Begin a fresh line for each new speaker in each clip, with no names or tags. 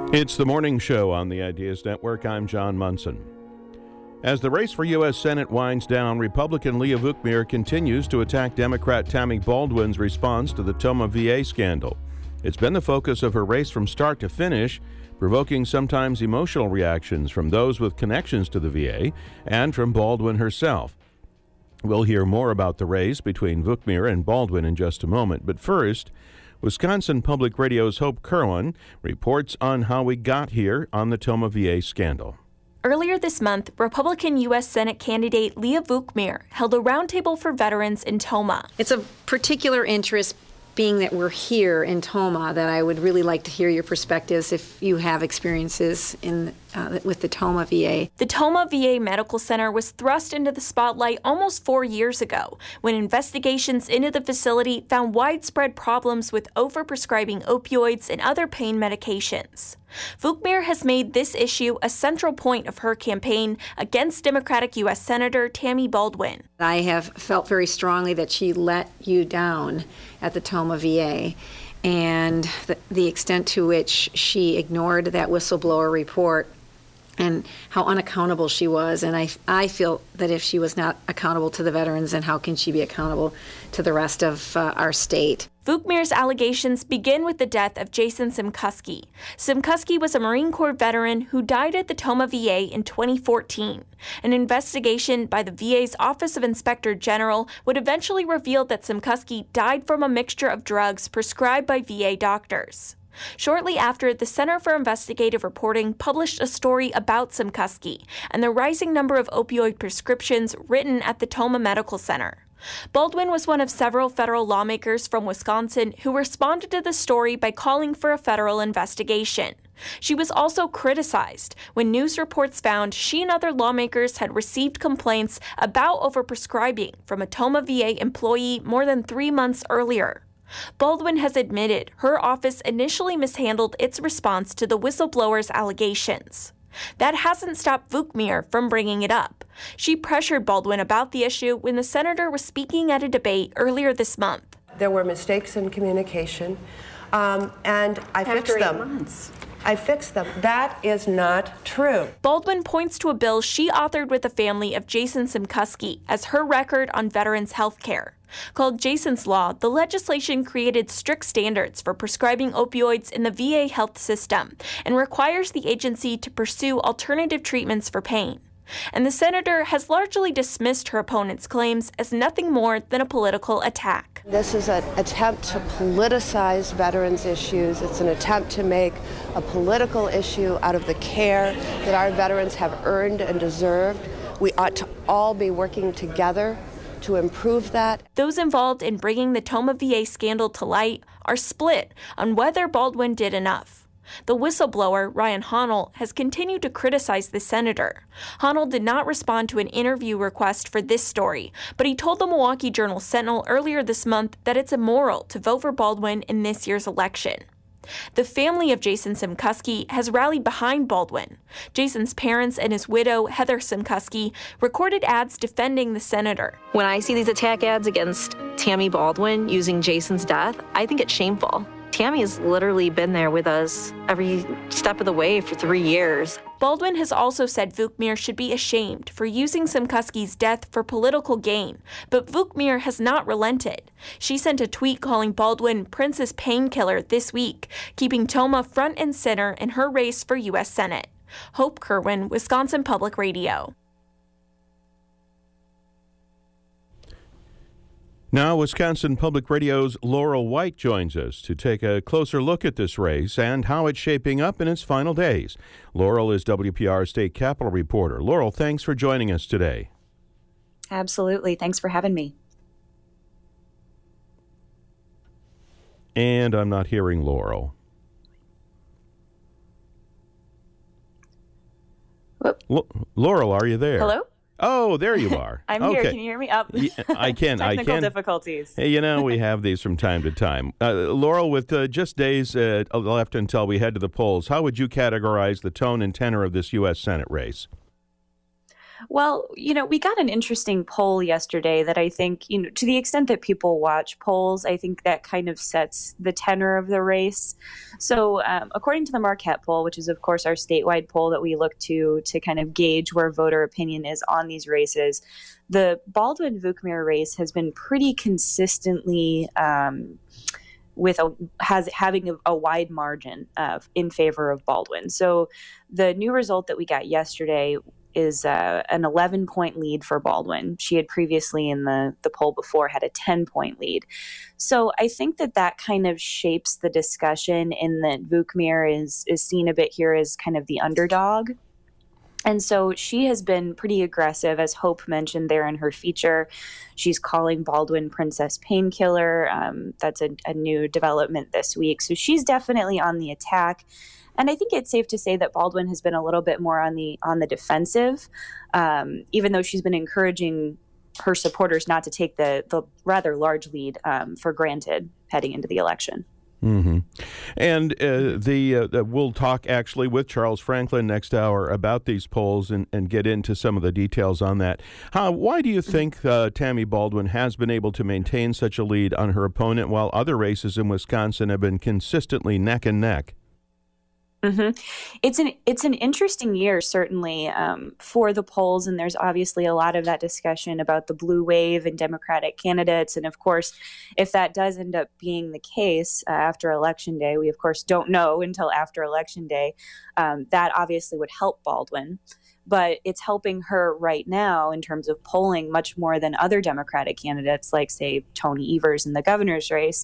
It's the morning show on the Ideas Network. I'm John Munson. As the race for U.S. Senate winds down, Republican Leah Vukmir continues to attack Democrat Tammy Baldwin's response to the Tomah VA scandal. It's been the focus of her race from start to finish, provoking sometimes emotional reactions from those with connections to the VA and from Baldwin herself. We'll hear more about the race between Vukmir and Baldwin in just a moment, but first, Wisconsin Public Radio's Hope Kerwin reports on how we got here on the Tomah VA scandal.
Earlier this month, Republican U.S. Senate candidate Leah Vukmir held a roundtable for veterans in Tomah.
It's of particular interest, being that we're here in Tomah, that I would really like to hear your perspectives if you have experiences with the Tomah VA.
The Tomah VA Medical Center was thrust into the spotlight almost 4 years ago when investigations into the facility found widespread problems with overprescribing opioids and other pain medications. Vukmir has made this issue a central point of her campaign against Democratic U.S. Senator Tammy Baldwin.
I have felt very strongly that she let you down at the Tomah VA, and the extent to which she ignored that whistleblower report and how unaccountable she was. And I feel that if she was not accountable to the veterans, then how can she be accountable to the rest of our state?
Vukmir's allegations begin with the death of Jason Simkuski. Simkuski was a Marine Corps veteran who died at the Tomah VA in 2014. An investigation by the VA's Office of Inspector General would eventually reveal that Simkuski died from a mixture of drugs prescribed by VA doctors. Shortly after, the Center for Investigative Reporting published a story about Simkuski and the rising number of opioid prescriptions written at the Tomah Medical Center. Baldwin was one of several federal lawmakers from Wisconsin who responded to the story by calling for a federal investigation. She was also criticized when news reports found she and other lawmakers had received complaints about overprescribing from a Tomah VA employee more than 3 months earlier. Baldwin has admitted her office initially mishandled its response to the whistleblower's allegations. That hasn't stopped Vukmir from bringing it up. She pressured Baldwin about the issue when the senator was speaking at a debate earlier this month.
There were mistakes in communication, and I fixed them.
After 8 months.
I fixed them. That is not true.
Baldwin points to a bill she authored with the family of Jason Simkuski as her record on veterans' health care. Called Jason's Law, the legislation created strict standards for prescribing opioids in the VA health system and requires the agency to pursue alternative treatments for pain. And the senator has largely dismissed her opponent's claims as nothing more than a political attack.
This is an attempt to politicize veterans' issues. It's an attempt to make a political issue out of the care that our veterans have earned and deserved. We ought to all be working together to improve that.
Those involved in bringing the Tomah VA scandal to light are split on whether Baldwin did enough. The whistleblower, Ryan Honnell, has continued to criticize the senator. Honnell did not respond to an interview request for this story, but he told the Milwaukee Journal-Sentinel earlier this month that it's immoral to vote for Baldwin in this year's election. The family of Jason Simkuski has rallied behind Baldwin. Jason's parents and his widow, Heather Simkuski, recorded ads defending the senator.
When I see these attack ads against Tammy Baldwin using Jason's death, I think it's shameful. Tammy has literally been there with us every step of the way for 3 years.
Baldwin has also said Vukmir should be ashamed for using Simkuski's death for political gain, but Vukmir has not relented. She sent a tweet calling Baldwin Prince's painkiller this week, keeping Tomah front and center in her race for U.S. Senate. Hope Kerwin, Wisconsin Public Radio.
Now, Wisconsin Public Radio's Laurel White joins us to take a closer look at this race and how it's shaping up in its final days. Laurel is WPR State Capitol reporter. Laurel, thanks for joining us today.
Absolutely. Thanks for having me.
And I'm not hearing Laurel. Laurel, are you there?
Hello?
Oh, there you are.
I'm
okay.
here. Can you hear me?
I can.
Technical difficulties.
Hey, we have these from time to time. Laurel, with just days left until we head to the polls, how would you categorize the tone and tenor of this U.S. Senate race?
Well, we got an interesting poll yesterday that I think, to the extent that people watch polls, I think that kind of sets the tenor of the race. So according to the Marquette poll, which is, of course, our statewide poll that we look to kind of gauge where voter opinion is on these races, the Baldwin-Vukmir race has been pretty consistently having a wide margin in favor of Baldwin. So the new result that we got yesterday is an 11-point lead for Baldwin. She had previously in the poll before had a 10-point lead. So I think that kind of shapes the discussion in that Vukmir is seen a bit here as kind of the underdog. And so she has been pretty aggressive, as Hope mentioned there in her feature. She's calling Baldwin Princess Painkiller. That's a new development this week. So she's definitely on the attack. And I think it's safe to say that Baldwin has been a little bit more on the defensive, even though she's been encouraging her supporters not to take the rather large lead for granted heading into the election.
Mm-hmm. And we'll talk actually with Charles Franklin next hour about these polls and get into some of the details on that. Why do you think Tammy Baldwin has been able to maintain such a lead on her opponent while other races in Wisconsin have been consistently neck and neck?
Mm-hmm. It's an interesting year, certainly, for the polls, and there's obviously a lot of that discussion about the blue wave and Democratic candidates. And of course, if that does end up being the case after Election Day, we of course don't know until after Election Day, that obviously would help Baldwin. But it's helping her right now in terms of polling much more than other Democratic candidates, like, say, Tony Evers in the governor's race.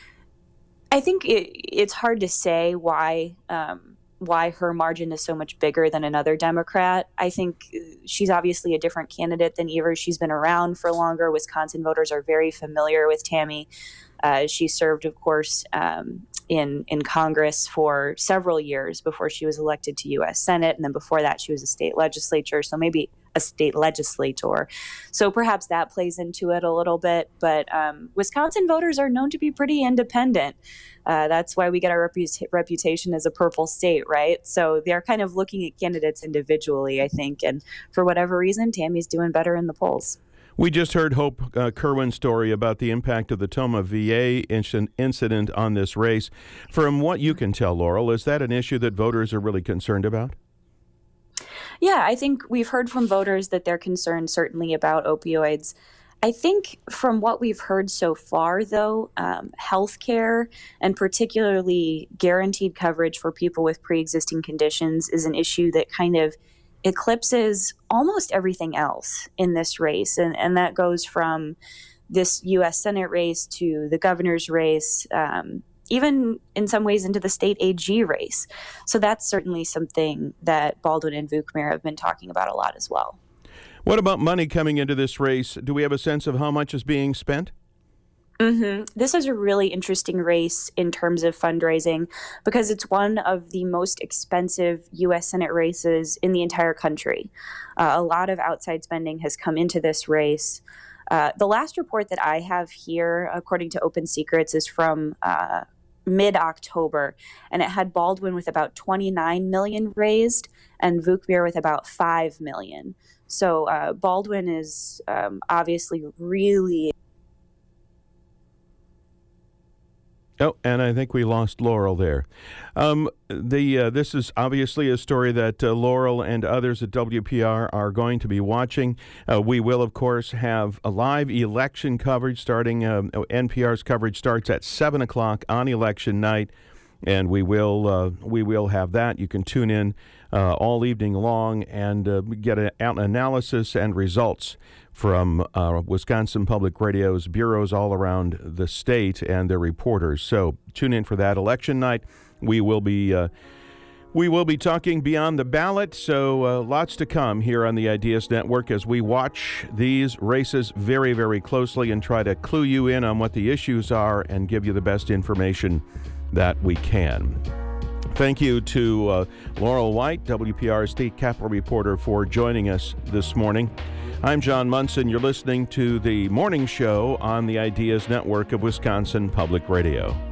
I think it's hard to say why her margin is so much bigger than another Democrat. I think she's obviously a different candidate than Evers. She's been around for longer. Wisconsin voters are very familiar with Tammy. She served, of course, in Congress for several years before she was elected to U.S. Senate, and then before that she was a state legislator. So maybe a state legislator. So perhaps that plays into it a little bit. But Wisconsin voters are known to be pretty independent. That's why we get our reputation as a purple state, right? So they're kind of looking at candidates individually, I think. And for whatever reason, Tammy's doing better in the polls.
We just heard Hope Kerwin's story about the impact of the Tomah VA incident on this race. From what you can tell, Laurel, is that an issue that voters are really concerned about?
Yeah, I think we've heard from voters that they're concerned certainly about opioids. I think from what we've heard so far, though, healthcare and particularly guaranteed coverage for people with pre-existing conditions is an issue that kind of eclipses almost everything else in this race. And that goes from this U.S. Senate race to the governor's race, even in some ways into the state AG race. So that's certainly something that Baldwin and Vukmir have been talking about a lot as well.
What about money coming into this race? Do we have a sense of how much is being spent?
Mm-hmm. This is a really interesting race in terms of fundraising because it's one of the most expensive U.S. Senate races in the entire country. A lot of outside spending has come into this race. The last report that I have here, according to Open Secrets, is from mid-October, and it had Baldwin with about $29 million raised and Vukmir with about $5 million. So Baldwin is obviously really...
Oh, and I think we lost Laurel there. This is obviously a story that Laurel and others at WPR are going to be watching. We will, of course, have a live election coverage starting. NPR's coverage starts at 7 o'clock on election night, and we will have that. You can tune in all evening long and get an analysis and results from Wisconsin Public Radio's bureaus all around the state and their reporters. So tune in for that election night. We will be talking beyond the ballot, so lots to come here on the Ideas Network as we watch these races very, very closely and try to clue you in on what the issues are and give you the best information that we can. Thank you to Laurel White, WPR State Capitol reporter, for joining us this morning. I'm John Munson. You're listening to the morning show on the Ideas Network of Wisconsin Public Radio.